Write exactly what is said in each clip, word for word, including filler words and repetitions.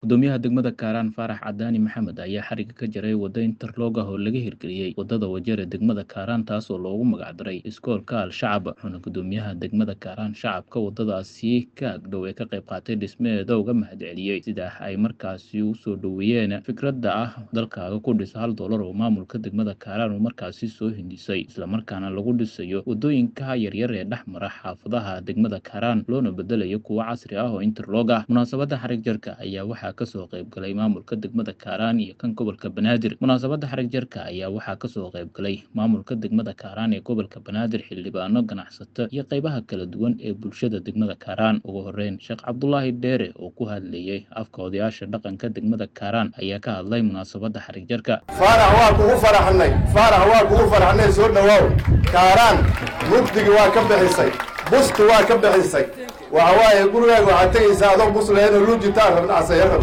gudoomiyaha degmada Kaaraan Faarax Cadaani Maxamed ayaa xariga ka jaray wada interlog ah oo laga hirgeliyay wadada Wajir ee degmada Kaaraan taas oo loogu magac daray iskoolka Al-Shacab. Wuxuuna gudoomiyaha degmada Kaaraan shacabka wadadaasi ka agdhow ee ka qayb qaatay dhismaheeda uga mahadceliyay sida ay markaasi u soo dhaweeyeen fikradda ah dalkaaga ku dhisa hal doolar oo maamulka degmada Kaaraan uu markaasi soo hindisay isla markaana lagu dhisayo wadooyinka yaryar ee dhex mara xaafadaha degmada Kaaraan loona bedelayo kuwa casri ah oo interlog ah. Munaasabadda xarig jarka ayaa waxaa ka soo qayb galay maamulka degmada Kaaraan iyo kan gobolka Banaadir. Munaasabadda xarig jarka ayaa waxaa ka soo qayb galay maamulka degmada Kaaraan ee gobolka Banaadir, xildhibaano, ganacsato iyo qaybaha kala duwan ee bulshada degmada Kaaraan. Ugu horeyn, Sheekh Cabdullaahi Dheere oo ku hadlayay afka odayaasha dhaqanka degmada Kaaraan ayaa ka hadlay munaasabadda xarig jarka. Faarax waa kugu faraxnay, Faarax waa kugu faraxnay soo dhawaaw. Kaaraan mugdigi waa ka bixisay, bustu waa ka bixisay. waxa waaye gurigaaga waxaad tegaysaa adoo bus lahayn oo luujitaan rabnacsayaran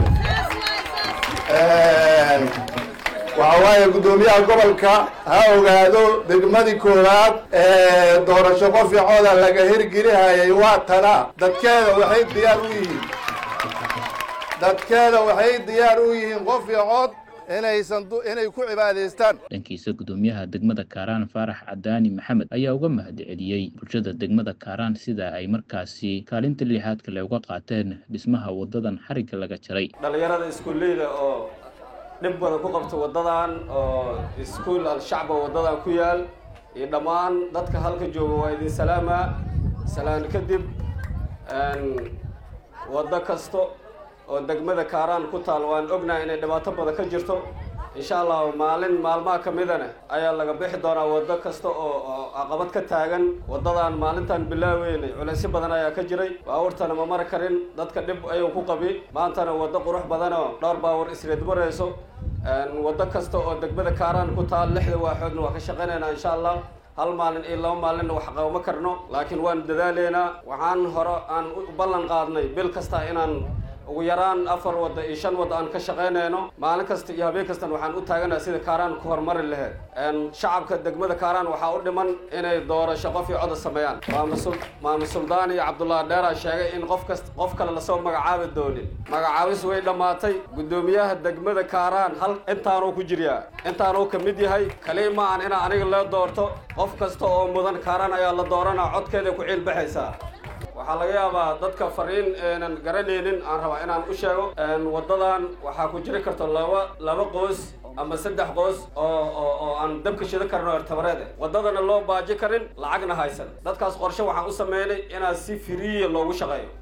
waxa waaye gudoomiyaha gobolka ha ogaado degmadii koowaad ee doorasho qof cooda laga hirgelihayay waa tana dadkeeda waxay diyaar u yihiin dadkeeda waxay diyaar u yihiin qof cood inaysan inay ku cibaadaystaan. Dhankiisa gudoomiyaha degmada Kaaraan Faarax Cadaani Maxamed ayaa uga mahadceliyay bulshada degmada Kaaraan sida ay markaasi kaalinta lixaad kale uga qaateen dhismaha wadadan xariga laga jaray. dhalinyarada iskuuleyda oo dhib badan ku qabta wadadan oo iskuul Al-Shacab wadadan ku yaal iyo dhammaan dadka halka jooga waa idin salaama salaan kadib aan wada kasto oo degmada Kaaraan ku taal waan ognahay inay dhibaato badan ka jirto insha Allah maalin maalmaha kamidana ayaa laga bixi doonaa wada kasta oo caqabad ka taagan wadadan maalintan bilaaweynay culays badan ayaa ka jiray baawartana ma mar karin dadka dhib ayuu ku qabi maantana wada qurux badan oo dhowr baawar isreed marayso wada kasta oo degmada Kaaraan ku taal lixda waaxoodna waa ka shaqeynayna insha Allah hal maalin iyo laba maalin wax qaban karno laakiin waan dadaaleynaa waxaan hore aan u ballan qaadnay bil kasta inaan ugu yaraan afar wada iyo shan wada aan ka shaqeynayno maalin kasta iyo habeen kasta waxaan u taaganahay sida Kaaraan ku horumari lahayd een shacabka degmada Kaaraan waxa u dhiman inay doorasho qof iyo cod sameeyaan maamul Suldaan iyo Cabdullaahi Dheere sheegay in qof kasta qof kale la soo magacaabi doonin magacaabis way dhamaatay gudoomiyaha degmada Kaaraan hal intaanu ku jiriyaa intaanu ka mid yahay kaliya aan ina aniga la doorto qof kasta oo mudan Kaaraan ayaa la dooranaa codkeeda ku ciil baxaysaa. waxaa laga yaabaa dadka fariin aanan garanaynin aan rabaa inaan u sheego wadadan waxaa ku jiri karto laba laba qoys ama saddex qoys oo oo aan dabka shida karno tabareed wadadana loo baaji karin lacagna haysan dadkaas qorshe waxaan u sameeyay inaan si free loogu shaqeeyo